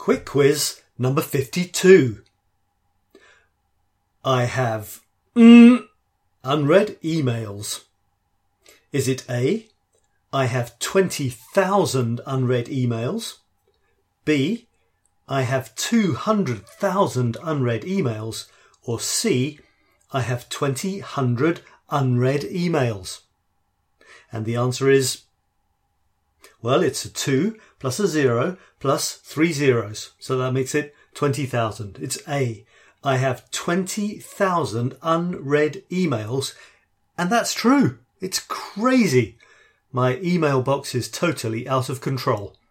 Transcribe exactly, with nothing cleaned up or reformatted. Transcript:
Quick quiz number fifty-two. I have mm, unread emails. Is it A, I have twenty thousand unread emails? B, I have two hundred thousand unread emails? Or C, I have twenty hundred unread emails? And the answer is, well, it's a two plus a zero plus three zeros. So that makes it twenty thousand. It's A. I have twenty thousand unread emails. And that's true. It's crazy. My email box is totally out of control.